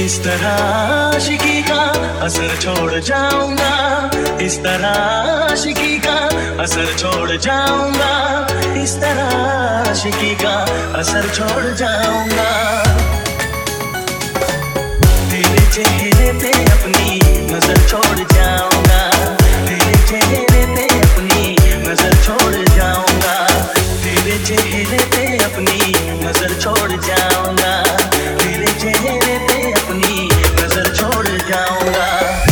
इस तरह आशिकी का असर छोड़ जाऊंगा, इस तरह आशिकी का असर छोड़ जाऊंगा, इस तरह आशिकी का असर छोड़ जाऊंगा। तेरे चेहरे पे अपनी नजर छोड़ जाऊंगा, तेरे चेहरे पे अपनी नजर छोड़ जाऊंगा, तेरे चेहरे पे अपनी नजर छोड़ जाऊंगा, तेरे चेहरे पे अपनी नजर छोड़ जाऊंगा।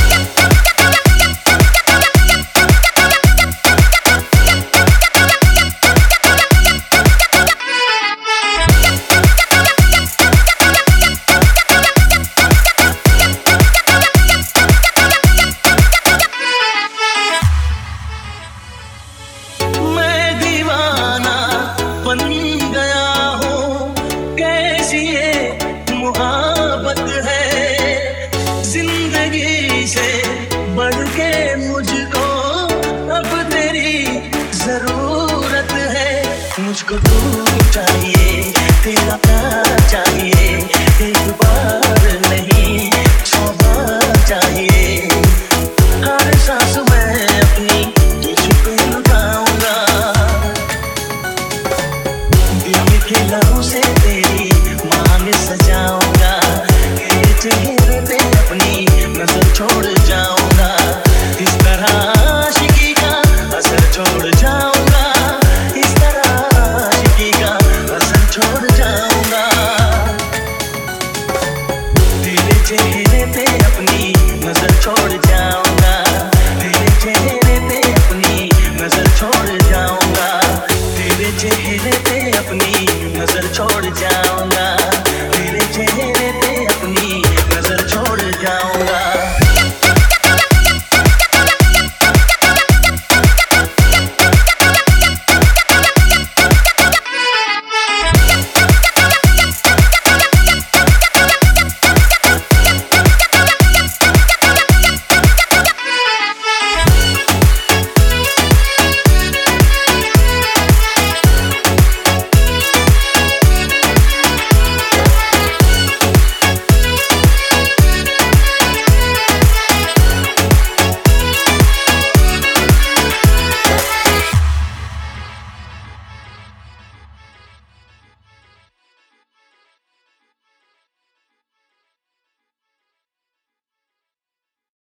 मुझको तू चाहिए, तेरा प्यार चाहिए, एक बार नहीं 100 बार चाहिए। हर सांस मैं अपनी तुझ पे लुटाऊंगा, दिल में खिलौनों से तेरी मांग सजाऊंगा, तेरे चेहरे पे अपनी नजर छोड़ जाऊंगा, इस तरह आशिकी का असर छोड़ जाऊंगा, इस तरह छोड़ जाऊंगा। तेरे चेहरे पे अपनी नजर छोड़ जाऊंगा, तेरे चेहरे पे अपनी नजर छोड़ जाऊंगा, तेरे चेहरे पे अपनी नजर छोड़ जाऊंगा।